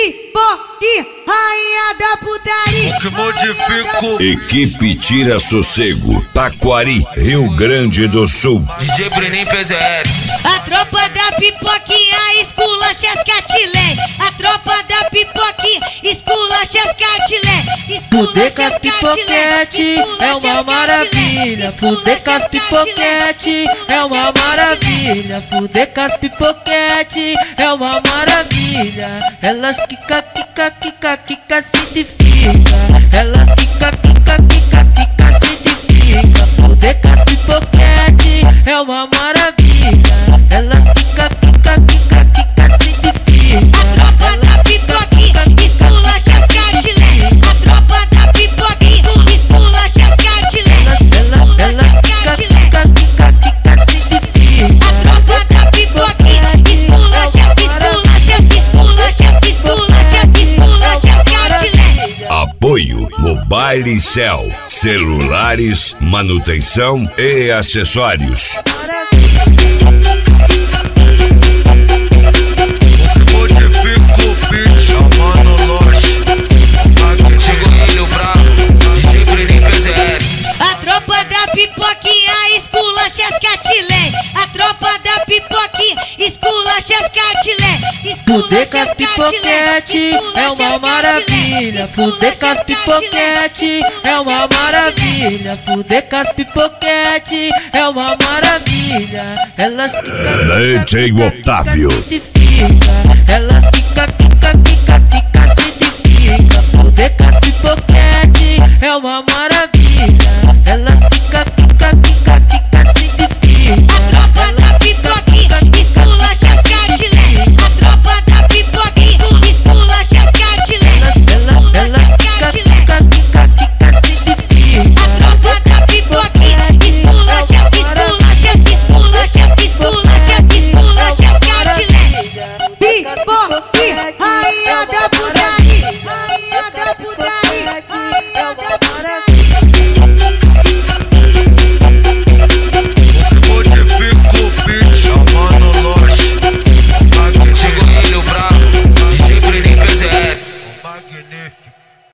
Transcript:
pipoque, rainha da putaria. O que modifico. Equipe Tira Sossego, Taquari, Rio Grande do Sul. DJ Breninho PZS. A tropa da pipoquinha esculacha as catilé. A tropa da pipoquinha esculacha as catilé. Fuder com as pipoquete é uma maravilha. Fuder com as pipoquete é uma maravilha. Fuder com as pipoquete é uma maravilha. Elas quica, quica, quica, quica, se edifica. Elas quica, quica, quica, quica, se edifica. Fuder com as pipoquete é uma maravilha. Elas quica, quica, quica, quica, se edifica. A tropa da pipoquinha esculacha as catilé. A tropa da pipoquinha esculacha as catilé. Elas quica, quica, quica, quica, se edifica. A tropa da pipoquinha esculacha as catilé. Apoio Mobile Cell, celulares, manutenção e acessórios. Modifico o beat, chamando loja. Chegou ele, o brabo. DJ Breninho PZS. A tropa da pipoquinha esculacha as catilé. A tropa da pipoquinha esculacha as catilé. Fuder com as pipoquete é uma maravilha. Fuder com as pipoquete é uma maravilha. Fuder com as pipoquete é uma maravilha. Elas quica, DJ Otávio. elas quica, quica,